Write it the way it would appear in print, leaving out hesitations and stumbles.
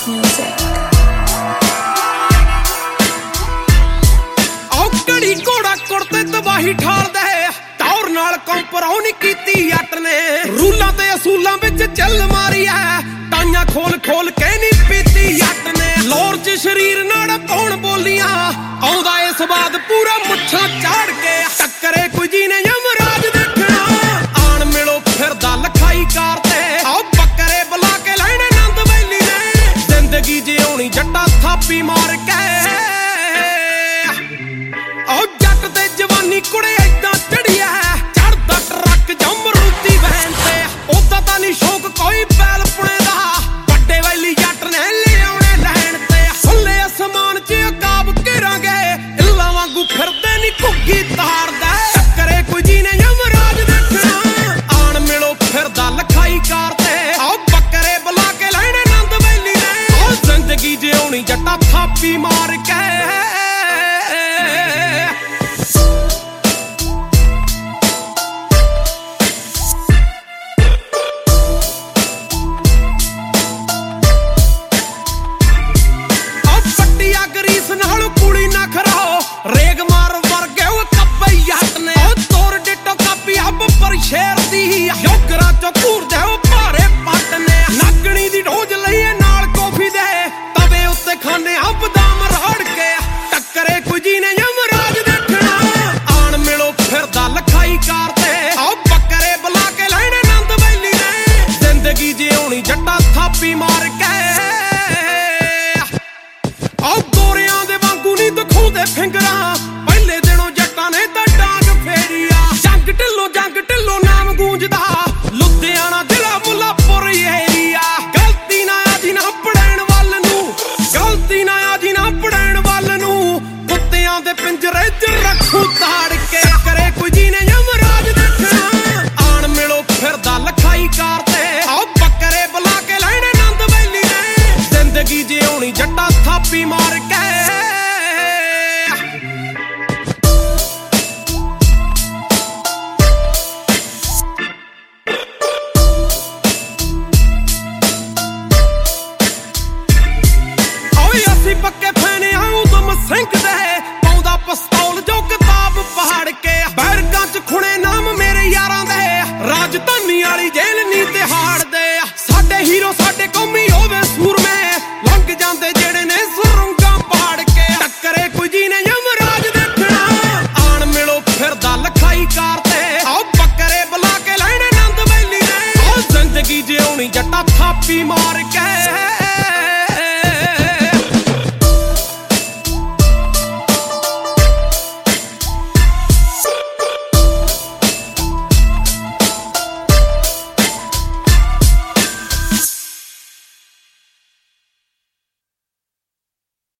music. औकड़ी घोड़ा कुड़ते तबाही ठालदा है टौर नाल कंपराउ नहीं कीती जट ने रूलां ते असूलां विच चल मारी है टाइयां खोल खोल के नहीं पीती जट ने लोर च शरीर नाल पौण बोलियां आउंदा इस बात पूरा मुच्छां झाड़ के टक्करे कोई जी ने यमराज देखना आण मिलो फिरदा लखाई कारते आओ बकरे बुला के लैणे नंद वैली ने जिंदगी जिउणी जट्टा थापी मार के जट ते जवानी कुड़े ऐदां चढ़िया चढ़दा ट्रक जमरूदी वैन ते ओदा तां नहीं शौक कोई बैल पुणे दा वड्डे वैली जट ने लिआउणे लैण ते खुले आसमान च अकाब घेरांगे इल्लां वांगू फिरदे नहीं घुग्गी तारदा टक्करे कोई जी ने यमराज देखना आण मिलो फिरदा लखाई कारते आओ बकरे बुला के लैणे नंद वैली ने ओ जिंदगी जिउणी जट्टा थापी मार के रेग मार वर्गे कब्बे जट ने तोर डिटो कापी अब पर शेर दी योगरा चो घूरदे भारे पट ने नागणी दी ढोज लईए नाल कॉफी दे तवे उत्ते खाने बदाम राड़ के टक्करे कोई जी ने यमराज देखना आण मिलो फिरदा लखाई कारते आओ बकरे बुला के लैणे नंद वैली ने जिंदगी जिउणी जट्टा थापी मार के आओ गोरियां दे वांगू नहीं दिखाउंदे फिंगरां पहले दिनों जट्टां ने तां डांग फेरिया जंग ढिल्लो नाम गूंजदा लुधियाना जिला मुल्लापुर एरिया गलती ना आजी ना पड़ैण वल नूं गलती ना आजी ना पड़ैण वल नूं कुत्तियां दे पिंजरे च रखूं ताड़ के करे कोई जी ने यमराज देखना आण मिलो फिरदा लखाई कारते आओ बकरे बुला के लैणे नंद वैली ने जिंदगी जिउणी जट्टा थापी मार के पक्के फैने आऊं तुम सिंह दे पाउंदा पिस्तौल जो किताब पहाड़ के बैरगां च खुणे नाम मेरे यारां दे राजधानी वाली जेल नी तिहाड़ दे साडे हीरो साडे कौमी होवे सूरमे लंघ जांदे जेड़े ने सुरंगां पहाड़ के टक्करे कोई जी ने यमराज देखना आण मिलो फिरदा लखाई कारते आओ बकरे बुला के लैणे नंद वैली ने ओ जिंदगी जिउणी जट्टा थापी मार के